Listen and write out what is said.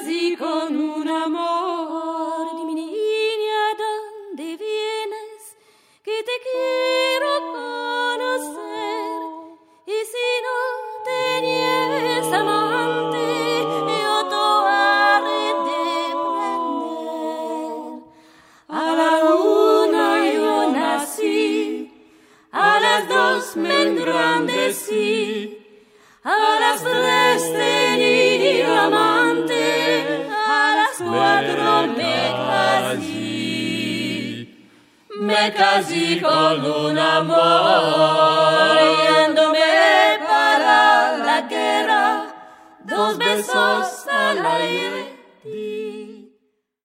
casí con un amor. Di mi niña, ¿dónde vienes? Que te quiero conocer. Y si no tenías amante, yo te haré de prender. A la una yo nací, a las dos me engrandecí, a las tres tenía amante, a las cuatro me casé con un amor, yéndome para la guerra, 2 besos al aire.